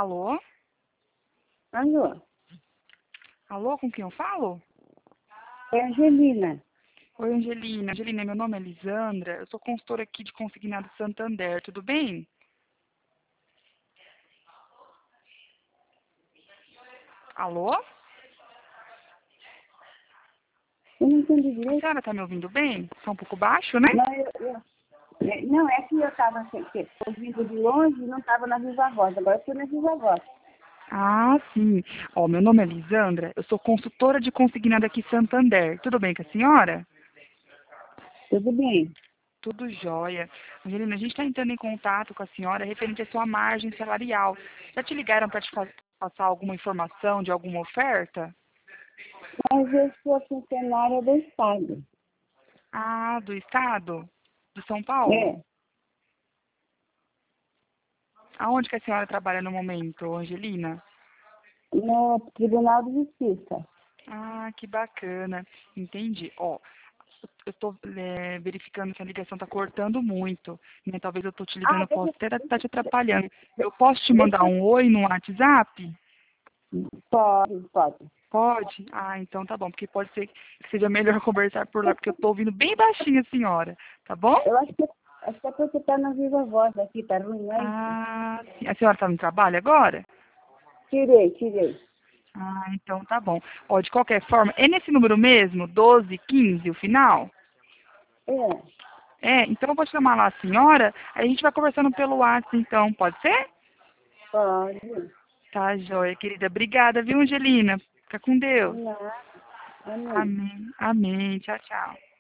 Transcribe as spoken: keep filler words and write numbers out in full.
Alô? Alô, Alô, com quem eu falo? é Angelina. Oi, Angelina. Angelina, meu nome é Lisandra. Eu sou consultora aqui de Consignado Santander. Tudo bem? Alô? Eu não entendi A direito. senhora está me ouvindo bem? Está um pouco baixo, né? Não, eu, eu- é, não, é que eu estava ouvindo de longe e não estava na Viva Voz. Agora eu estou na Viva Voz. Ah, sim. Ó, meu nome é Lisandra. Eu sou consultora de Consignado aqui Santander. Tudo bem com a senhora? Tudo bem? Tudo jóia. Angelina, a gente está entrando em contato com a senhora referente à sua margem salarial. Já te ligaram para te fa- passar alguma informação de alguma oferta? Mas eu sou funcionária do Estado. Ah, do estado? De São Paulo? É, Aonde que a senhora trabalha no momento, Angelina? no Tribunal de Justiça. Ah, que bacana. Entendi. Ó, eu estou verificando que a ligação está cortando muito. Né? Talvez eu estou te ligando, Ah, eu posso deixa, até estar te atrapalhando. Eu posso te mandar deixa. um oi no WhatsApp? Pode, pode. Pode? Ah, então tá bom, porque pode ser que seja melhor conversar por lá, porque eu estou ouvindo bem baixinho a senhora. Tá bom? Eu acho que, acho que é porque está na Viva Voz aqui, tá ruim, não é isso? Ah, sim. A senhora está no trabalho agora? Tirei, tirei. Ah, então tá bom. Ó, de qualquer forma, é nesse número mesmo, doze, quinze, o final? É, É, então eu vou chamar lá a senhora, aí a gente vai conversando pelo WhatsApp, então, pode ser? pode. Tá, joia, querida. Obrigada, viu, Angelina? Fica com Deus. Não, amém. Amém. Amém. Tchau, tchau.